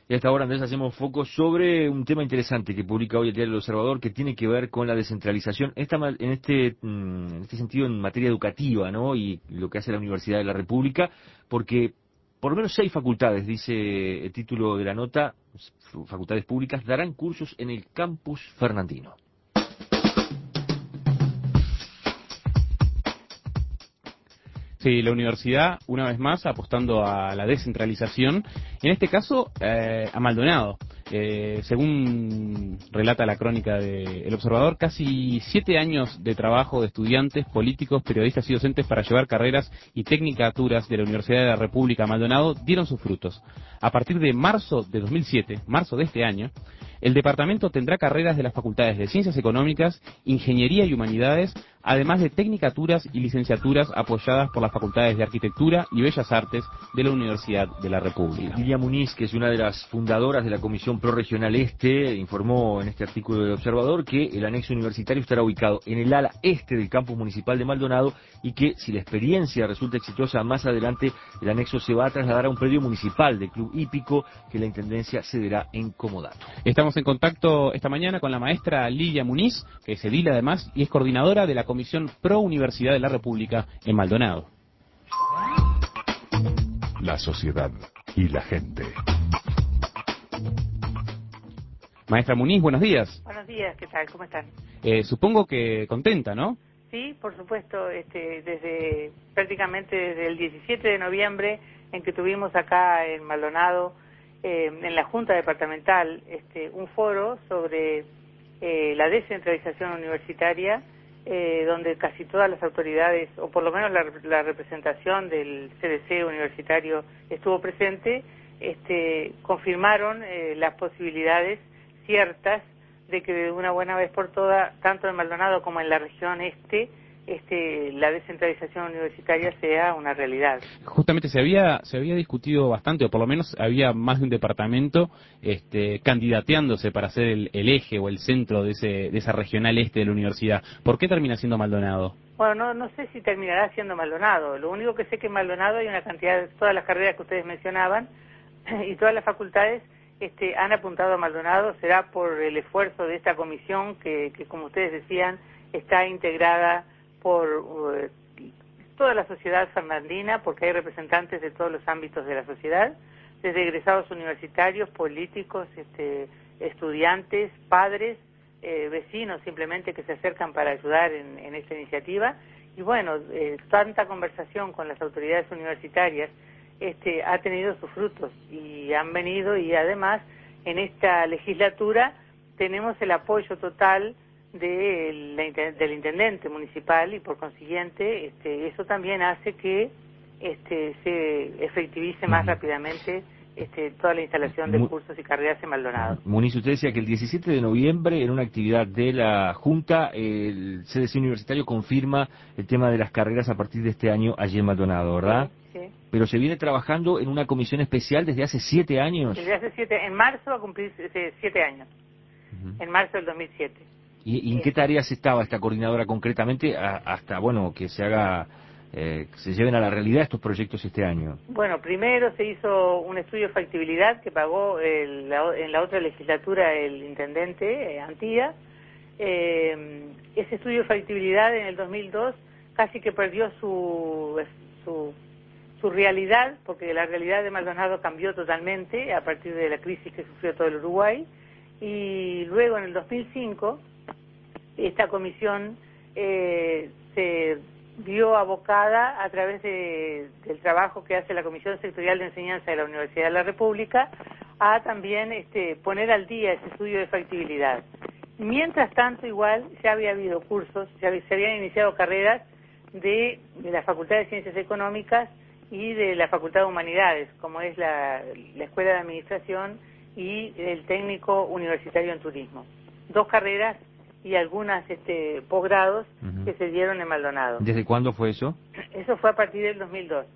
Y hasta ahora, Andrés, hacemos foco sobre un tema interesante que publica hoy el diario El Observador, que tiene que ver con la descentralización, en este sentido en materia educativa, ¿no? Y lo que hace la Universidad de la República, porque por lo menos 6 facultades, dice el título de la nota, facultades públicas, darán cursos en el campus fernandino. Sí, la universidad, una vez más, apostando a la descentralización, en este caso a Maldonado. Según relata la crónica de El Observador, casi 7 años de trabajo de estudiantes, políticos, periodistas y docentes para llevar carreras y tecnicaturas de la Universidad de la República a Maldonado dieron sus frutos. A partir de marzo de 2007, marzo de este año, el departamento tendrá carreras de las facultades de Ciencias Económicas, Ingeniería y Humanidades, además de tecnicaturas y licenciaturas apoyadas por las facultades de Arquitectura y Bellas Artes de la Universidad de la República. Lilia Muniz, que es una de las fundadoras de la Comisión Pro Regional Este, informó en este artículo del Observador que el anexo universitario estará ubicado en el ala este del campus municipal de Maldonado y que si la experiencia resulta exitosa más adelante, el anexo se va a trasladar a un predio municipal del Club Hípico que la Intendencia cederá en comodato. Estamos en contacto esta mañana con la maestra Lilia Muniz, que es edil además y es coordinadora de la Comisión Pro Universidad de la República en Maldonado. La sociedad y la gente. Maestra Muniz, buenos días. Buenos días, ¿qué tal? ¿Cómo están? Supongo que contenta, ¿no? Sí, por supuesto, prácticamente desde el 17 de noviembre en que tuvimos acá en Maldonado, en la Junta Departamental, un foro sobre la descentralización universitaria, donde casi todas las autoridades, o por lo menos la representación del CDC universitario estuvo presente, confirmaron las posibilidades ciertas de que de una buena vez por todas, tanto en Maldonado como en la región la descentralización universitaria sea una realidad. Justamente se había discutido bastante, o por lo menos había más de un departamento candidateándose para ser el eje o el centro de esa regional este de la universidad. ¿Por qué termina siendo Maldonado? Bueno, no sé si terminará siendo Maldonado. Lo único que sé que en Maldonado hay una cantidad de todas las carreras que ustedes mencionaban y todas las facultades han apuntado a Maldonado. Será por el esfuerzo de esta comisión que como ustedes decían, está integrada por toda la sociedad fernandina, porque hay representantes de todos los ámbitos de la sociedad, desde egresados universitarios, políticos, estudiantes, padres, vecinos simplemente que se acercan para ayudar en esta iniciativa. Y bueno, tanta conversación con las autoridades universitarias ha tenido sus frutos y han venido, y además en esta legislatura tenemos el apoyo total del intendente municipal y por consiguiente eso también hace que se efectivice más rápidamente toda la instalación de cursos y carreras en Maldonado. Muniz, usted decía que el 17 de noviembre, en una actividad de la Junta, el CDC Universitario confirma el tema de las carreras a partir de este año allí en Maldonado, ¿verdad? Sí, sí. Pero se viene trabajando en una comisión especial desde hace 7 años. Desde hace en marzo va a cumplir 7 años, en marzo del 2007. ¿Y en qué tareas estaba esta coordinadora concretamente hasta, bueno, que se haga, que se lleven a la realidad estos proyectos este año? Bueno, primero se hizo un estudio de factibilidad que pagó en la otra legislatura el intendente Antía. Ese estudio de factibilidad en el 2002 casi que perdió su realidad, porque la realidad de Maldonado cambió totalmente a partir de la crisis que sufrió todo el Uruguay. Y luego en el 2005 esta comisión se vio abocada a través del trabajo que hace la Comisión Sectorial de Enseñanza de la Universidad de la República a también poner al día ese estudio de factibilidad. Mientras tanto, igual ya había habido cursos, se habían iniciado carreras de la Facultad de Ciencias Económicas y de la Facultad de Humanidades, como es la Escuela de Administración y el Técnico Universitario en Turismo. 2 carreras y algunas posgrados que se dieron en Maldonado. ¿Desde cuándo fue eso? Eso fue a partir del 2002.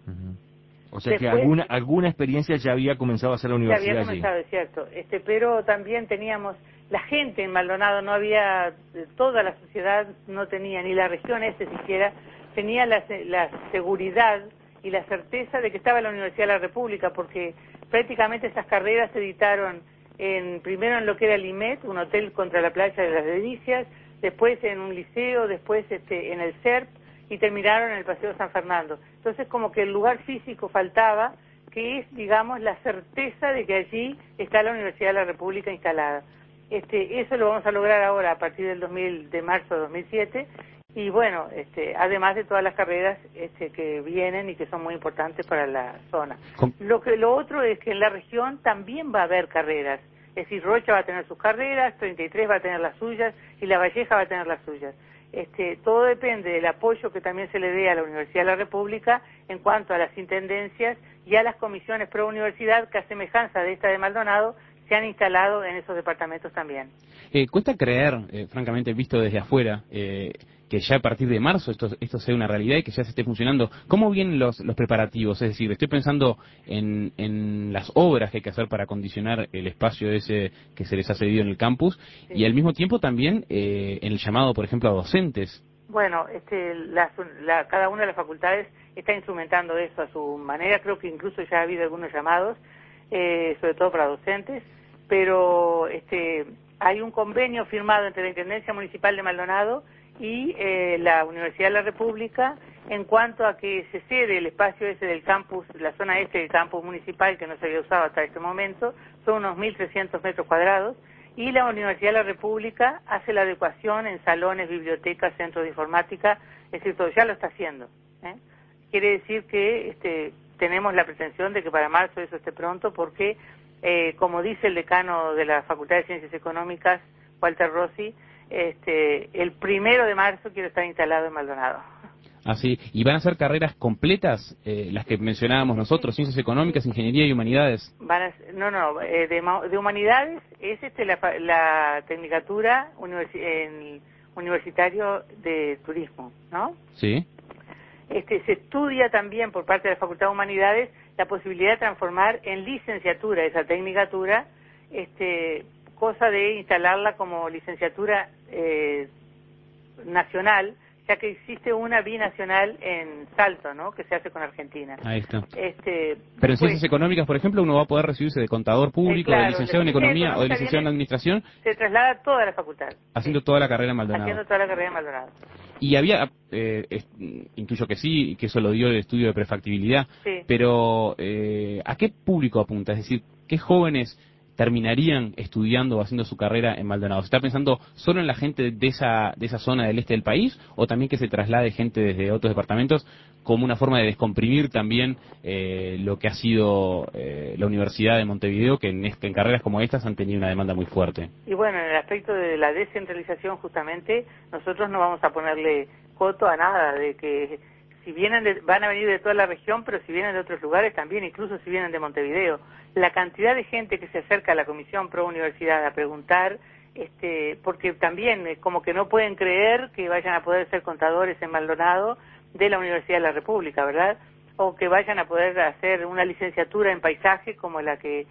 O sea Después, que alguna experiencia ya había comenzado a hacer la universidad allí. Ya había comenzado, es cierto. Pero también teníamos, la gente en Maldonado no había, toda la sociedad no tenía, ni la región siquiera, tenía la seguridad y la certeza de que estaba en la Universidad de la República, porque prácticamente esas carreras se editaron primero en lo que era el IMET, un hotel contra la playa de las Delicias, después en un liceo, después en el CERP y terminaron en el Paseo San Fernando. Entonces como que el lugar físico faltaba, que es, digamos, la certeza de que allí está la Universidad de la República instalada. Eso lo vamos a lograr ahora a partir de marzo de 2007 y bueno, además de todas las carreras que vienen y que son muy importantes para la zona. Lo otro es que en la región también va a haber carreras, es decir, Rocha va a tener sus carreras, 33 va a tener las suyas y La Valleja va a tener las suyas. Todo depende del apoyo que también se le dé a la Universidad de la República en cuanto a las intendencias y a las comisiones pro universidad que a semejanza de esta de Maldonado se han instalado en esos departamentos también. Cuesta creer, francamente, visto desde afuera, que ya a partir de marzo esto sea una realidad y que ya se esté funcionando. ¿Cómo vienen los preparativos? Es decir, estoy pensando en las obras que hay que hacer para acondicionar el espacio ese que se les ha cedido en el campus sí. Y al mismo tiempo también en el llamado, por ejemplo, a docentes. Bueno, cada una de las facultades está instrumentando eso a su manera. Creo que incluso ya ha habido algunos llamados, sobre todo para docentes, pero hay un convenio firmado entre la Intendencia Municipal de Maldonado y la Universidad de la República en cuanto a que se cede el espacio ese del campus, la zona este del campus municipal que no se había usado hasta este momento, son unos 1.300 metros cuadrados, y la Universidad de la República hace la adecuación en salones, bibliotecas, centros de informática, es decir, todo ya lo está haciendo. Quiere decir que tenemos la pretensión de que para marzo eso esté pronto porque, como dice el decano de la Facultad de Ciencias Económicas, Walter Rossi, el 1 de marzo quiero estar instalado en Maldonado. Así, ¿y van a ser carreras completas, las que mencionábamos nosotros, Ciencias Económicas, Ingeniería y Humanidades? De Humanidades es la Tecnicatura Universitario de Turismo, ¿no? Sí. Se estudia también por parte de la Facultad de Humanidades la posibilidad de transformar en licenciatura esa tecnicatura, cosa de instalarla como licenciatura nacional, ya que existe una binacional en Salto, ¿no?, que se hace con Argentina. Ahí está. Pero en Ciencias Económicas, por ejemplo, uno va a poder recibirse de contador público, claro, de licenciado en Economía o de licenciado en Administración. Se traslada toda la facultad. Haciendo toda la carrera en Maldonado. Haciendo toda la carrera en Maldonado. Y había, intuyo que sí, y que eso lo dio el estudio de prefactibilidad, sí. Pero ¿a qué público apunta? Es decir, ¿qué jóvenes terminarían estudiando o haciendo su carrera en Maldonado? ¿Se está pensando solo en la gente de esa zona del este del país o también que se traslade gente desde otros departamentos como una forma de descomprimir también lo que ha sido la Universidad de Montevideo, que en carreras como estas han tenido una demanda muy fuerte? Y bueno, en el aspecto de la descentralización justamente, nosotros no vamos a ponerle coto a nada, de que si vienen van a venir de toda la región, pero si vienen de otros lugares también, incluso si vienen de Montevideo. La cantidad de gente que se acerca a la Comisión Pro Universidad a preguntar, porque también como que no pueden creer que vayan a poder ser contadores en Maldonado de la Universidad de la República, ¿verdad? O que vayan a poder hacer una licenciatura en paisaje como la que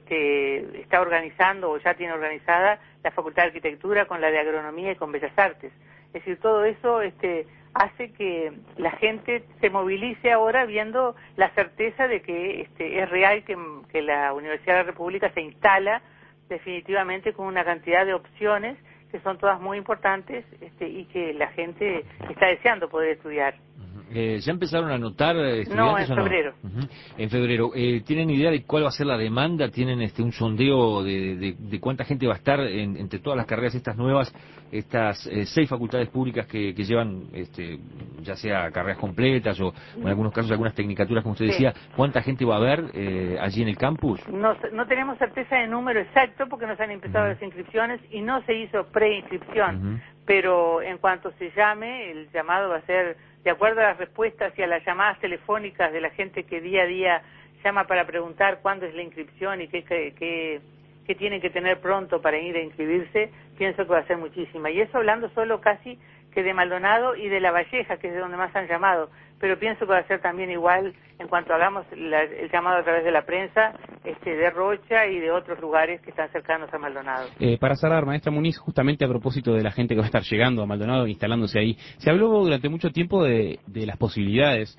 está organizando o ya tiene organizada la Facultad de Arquitectura con la de Agronomía y con Bellas Artes. Es decir, todo eso hace que la gente se movilice ahora viendo la certeza de que es real que la Universidad de la República se instala definitivamente con una cantidad de opciones que son todas muy importantes y que la gente está deseando poder estudiar. ¿Ya empezaron a notar estudiantes? No, en febrero. En febrero. ¿Tienen idea de cuál va a ser la demanda? ¿Tienen un sondeo de cuánta gente va a estar entre todas las carreras estas nuevas, estas 6 facultades públicas que llevan, ya sea carreras completas o en algunos casos algunas tecnicaturas, como usted decía? ¿Cuánta gente va a haber allí en el campus? No tenemos certeza de número exacto porque no se han empezado las inscripciones y no se hizo preinscripción, pero en cuanto se llame, el llamado va a ser de acuerdo a las respuestas y a las llamadas telefónicas de la gente que día a día llama para preguntar cuándo es la inscripción y qué tienen que tener pronto para ir a inscribirse, pienso que va a ser muchísima. Y eso hablando solo casi que de Maldonado y de La Valleja, que es de donde más han llamado, pero pienso que va a ser también igual en cuanto hagamos el llamado a través de la prensa, de Rocha y de otros lugares que están cercanos a Maldonado. Para cerrar, maestra Muniz, justamente a propósito de la gente que va a estar llegando a Maldonado, instalándose ahí, se habló durante mucho tiempo de las posibilidades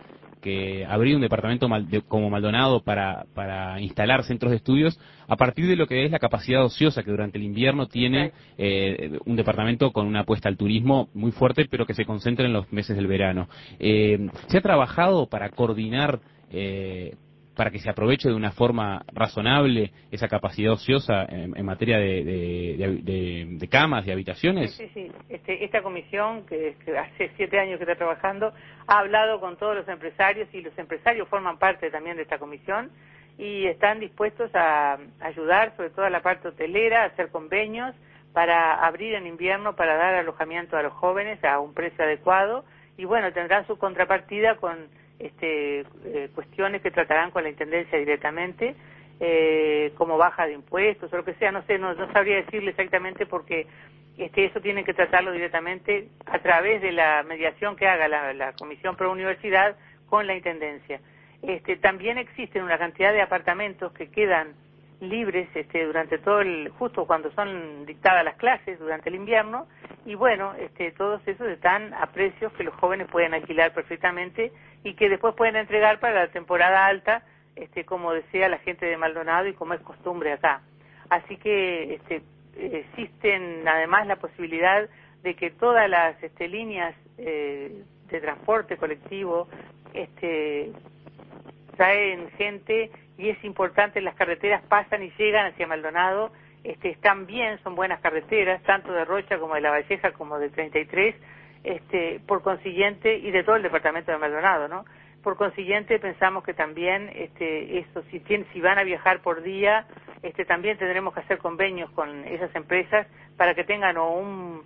que abrir un departamento como Maldonado para instalar centros de estudios a partir de lo que es la capacidad ociosa que durante el invierno tiene un departamento con una apuesta al turismo muy fuerte, pero que se concentra en los meses del verano. ¿Se ha trabajado para coordinar para que se aproveche de una forma razonable esa capacidad ociosa en materia de camas, de habitaciones? Sí, sí, sí. Esta comisión, que hace 7 años que está trabajando, ha hablado con todos los empresarios, y los empresarios forman parte también de esta comisión, y están dispuestos a ayudar, sobre todo a la parte hotelera, a hacer convenios para abrir en invierno, para dar alojamiento a los jóvenes a un precio adecuado, y bueno, tendrán su contrapartida con cuestiones que tratarán con la Intendencia directamente, como baja de impuestos o lo que sea, no sé, no sabría decirle exactamente, porque eso tienen que tratarlo directamente a través de la mediación que haga la Comisión Pro Universidad con la Intendencia. También existen una cantidad de apartamentos que quedan libres durante justo cuando son dictadas las clases durante el invierno, y bueno, todos esos están a precios que los jóvenes pueden alquilar perfectamente y que después pueden entregar para la temporada alta, como desea la gente de Maldonado y como es costumbre acá. Así que existen además la posibilidad de que todas las líneas de transporte colectivo traen gente, y es importante, las carreteras pasan y llegan hacia Maldonado, están bien, son buenas carreteras, tanto de Rocha como de La Valleja como de 33, por consiguiente, y de todo el departamento de Maldonado, ¿no? Por consiguiente, pensamos que también eso, si van a viajar por día, también tendremos que hacer convenios con esas empresas para que tengan o un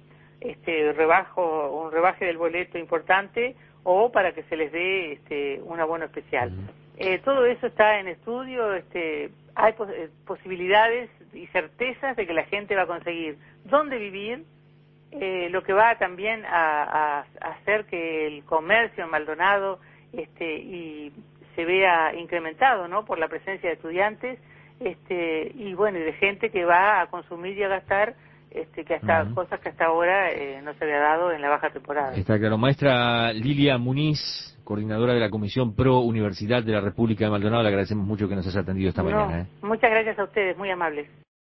rebaje del boleto importante, o para que se les dé un abono especial. Todo eso está en estudio, hay posibilidades y certezas de que la gente va a conseguir dónde vivir, lo que va también a hacer que el comercio en Maldonado y se vea incrementado, ¿no?, por la presencia de estudiantes, y bueno, y de gente que va a consumir y a gastar, que hasta cosas que hasta ahora no se había dado en la baja temporada. Está claro. Maestra Lilia Muniz, coordinadora de la Comisión Pro Universidad de la República de Maldonado, le agradecemos mucho que nos haya atendido esta mañana. Muchas gracias a ustedes, muy amables.